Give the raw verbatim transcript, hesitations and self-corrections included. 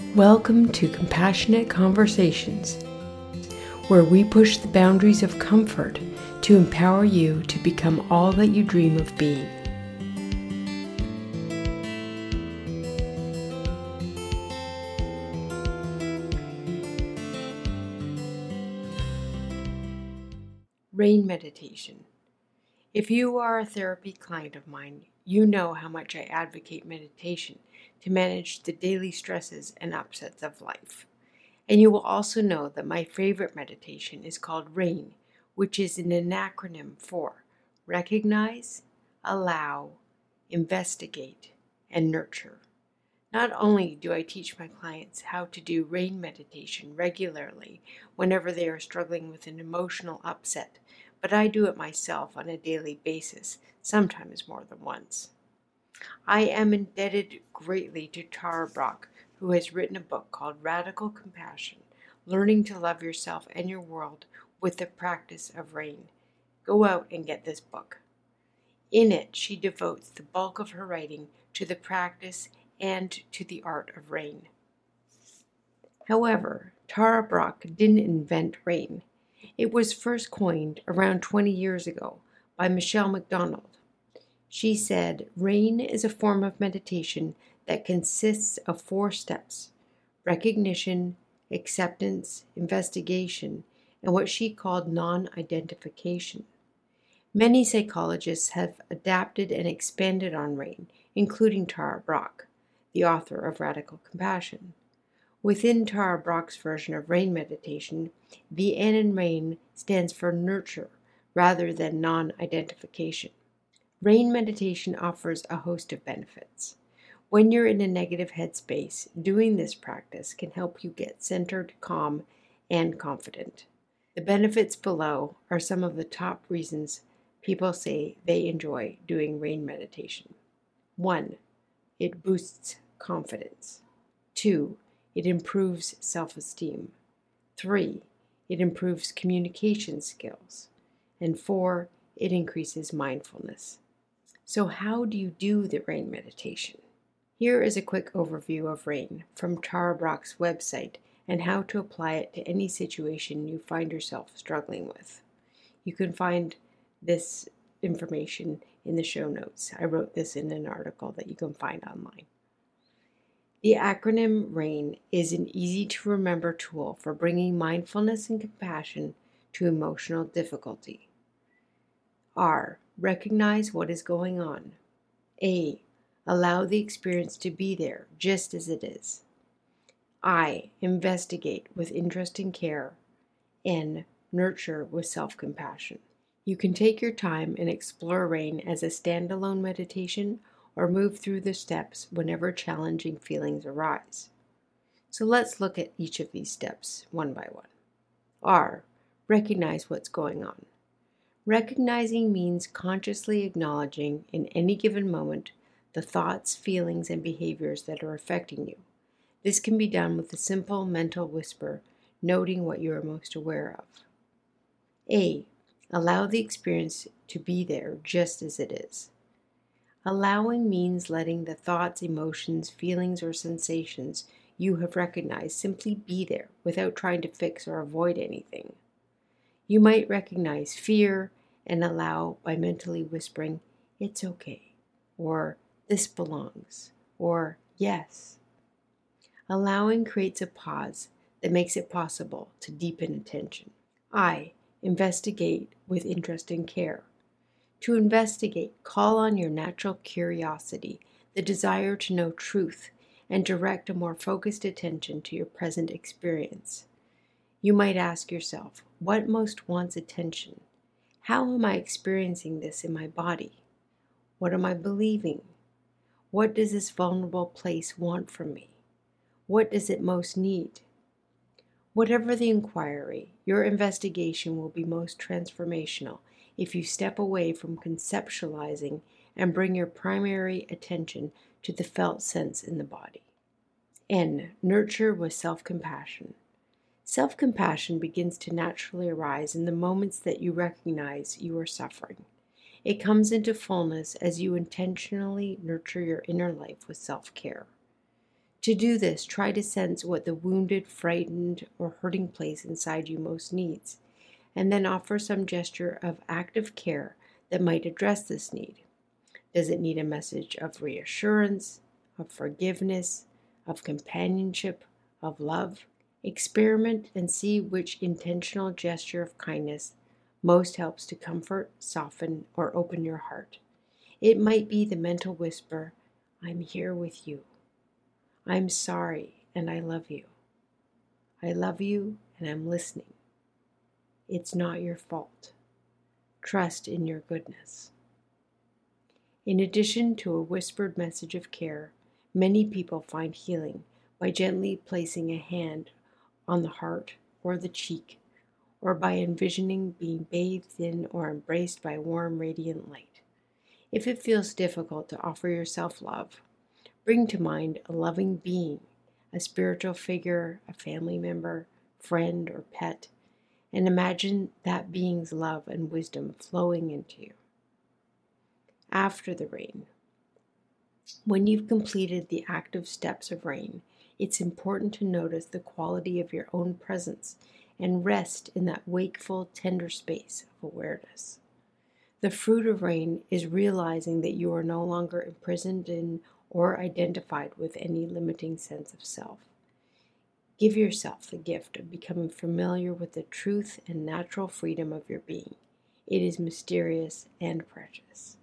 Welcome to Compassionate Conversations, where we push the boundaries of comfort to empower you to become all that you dream of being. Rain meditation. If you are a therapy client of mine, you know how much I advocate meditation to manage the daily stresses and upsets of life. And you will also know that my favorite meditation is called RAIN, which is an acronym for Recognize, Allow, Investigate, and Nurture. Not only do I teach my clients how to do RAIN meditation regularly whenever they are struggling with an emotional upset, but I do it myself on a daily basis, sometimes more than once. I am indebted greatly to Tara Brach, who has written a book called Radical Compassion, Learning to Love Yourself and Your World with the Practice of RAIN. Go out and get this book. In it, she devotes the bulk of her writing to the practice and to the art of RAIN. However, Tara Brach didn't invent RAIN. It was first coined around twenty years ago by Michelle McDonald. She said, RAIN is a form of meditation that consists of four steps: recognition, acceptance, investigation, and what she called non-identification. Many psychologists have adapted and expanded on RAIN, including Tara Brach, the author of Radical Compassion. Within Tara Brach's version of RAIN meditation, the N in RAIN stands for nurture rather than non-identification. RAIN meditation offers a host of benefits. When you're in a negative headspace, doing this practice can help you get centered, calm, and confident. The benefits below are some of the top reasons people say they enjoy doing RAIN meditation. One, it boosts confidence. Two, it improves self-esteem. Three, it improves communication skills. And four, it increases mindfulness. So how do you do the RAIN meditation? Here is a quick overview of RAIN from Tara Brach's website and how to apply it to any situation you find yourself struggling with. You can find this information in the show notes. I wrote this in an article that you can find online. The acronym RAIN is an easy-to-remember tool for bringing mindfulness and compassion to emotional difficulty. R. Recognize what is going on. A. Allow the experience to be there just as it is. I. Investigate with interest and care. N. Nurture with self-compassion. You can take your time and explore RAIN as a standalone meditation or move through the steps whenever challenging feelings arise. So let's look at each of these steps one by one. R. Recognize what's going on. Recognizing means consciously acknowledging in any given moment the thoughts, feelings, and behaviors that are affecting you. This can be done with a simple mental whisper, noting what you are most aware of. A. Allow the experience to be there just as it is. Allowing means letting the thoughts, emotions, feelings, or sensations you have recognized simply be there without trying to fix or avoid anything. You might recognize fear and allow by mentally whispering, "It's okay," or "This belongs," or "Yes." Allowing creates a pause that makes it possible to deepen attention. I. Investigate with interest and care. To investigate, call on your natural curiosity, the desire to know truth, and direct a more focused attention to your present experience. You might ask yourself, what most wants attention? How am I experiencing this in my body? What am I believing? What does this vulnerable place want from me? What does it most need? Whatever the inquiry, your investigation will be most transformational if you step away from conceptualizing and bring your primary attention to the felt sense in the body. N. Nurture with self-compassion. Self-compassion begins to naturally arise in the moments that you recognize you are suffering. It comes into fullness as you intentionally nurture your inner life with self-care. To do this, try to sense what the wounded, frightened, or hurting place inside you most needs, and then offer some gesture of active care that might address this need. Does it need a message of reassurance, of forgiveness, of companionship, of love? Experiment and see which intentional gesture of kindness most helps to comfort, soften, or open your heart. It might be the mental whisper, "I'm here with you. I'm sorry and I love you. I love you and I'm listening. It's not your fault. Trust in your goodness." In addition to a whispered message of care, many people find healing by gently placing a hand on the heart or the cheek, or by envisioning being bathed in or embraced by warm, radiant light. If it feels difficult to offer yourself love, bring to mind a loving being, a spiritual figure, a family member, friend, or pet, and imagine that being's love and wisdom flowing into you. After the rain. When you've completed the active steps of rain, it's important to notice the quality of your own presence and rest in that wakeful, tender space of awareness. The fruit of rain is realizing that you are no longer imprisoned in or identified with any limiting sense of self. Give yourself the gift of becoming familiar with the truth and natural freedom of your being. It is mysterious and precious.